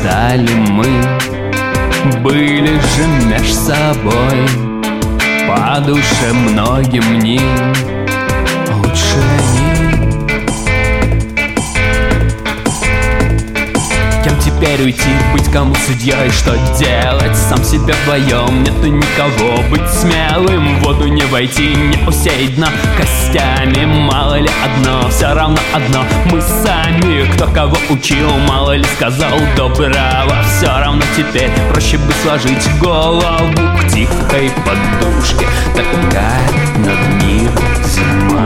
стали мы, были же меж собой по душе многим ним лучше они. Кем теперь уйти, быть кому судьей, что делать? Сам себе вдвоем, нету никого. Быть смелым, в воду не войти, не усеять дно костями. Мало ли одно, все равно одно, мы сами. Кто кого учил, мало ли сказал доброго. Все равно теперь проще бы сложить голову к тихой подушке. Такая над миром зима.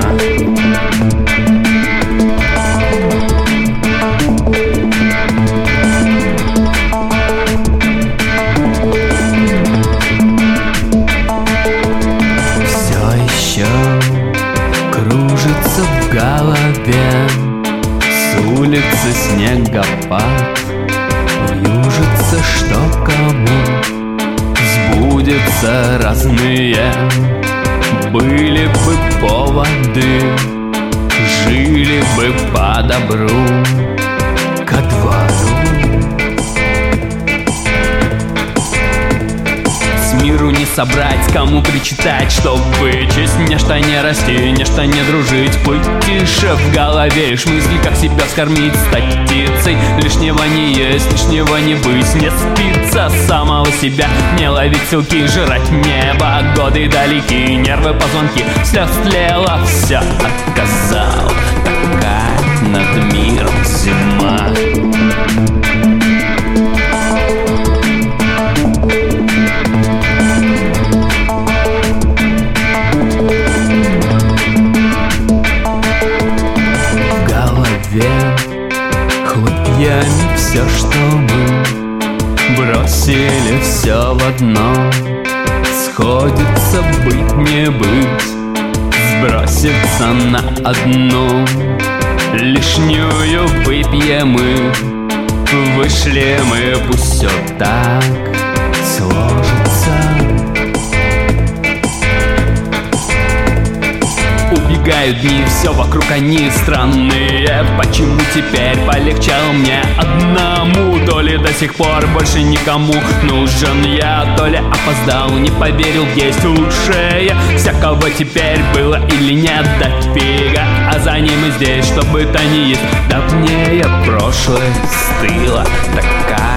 Кружится в голове с улицы снегопад. Вьюжится, что кому сбудется разные. Были бы поводы, жили бы по добру ко двору. Миру не собрать, кому причитать, чтоб вычесть, нечто не расти, нечто не дружить. Плыть тише в голове, лишь мысли, как себя скормить, стать птицей. Лишнего не есть, лишнего не быть, не спиться самого себя, не ловить ссылки, жрать небо. Годы далеки, нервы, позвонки, все стлело, все отказал. Такая над миром зима. Хлопьями все, что мы бросили все в одно. Сходится быть не быть, сбросится на одну. Лишнюю выпьем мы, вышли мы, пусть все так сложится. Убегают дни, все вокруг они странные. Почему теперь полегчало мне одному? То ли до сих пор больше никому нужен я, то ли опоздал, не поверил, есть лучшее. Всякого теперь было или нет, да фига. А за ним и здесь, что бы то ни есть, давнее прошлое стыло. Такая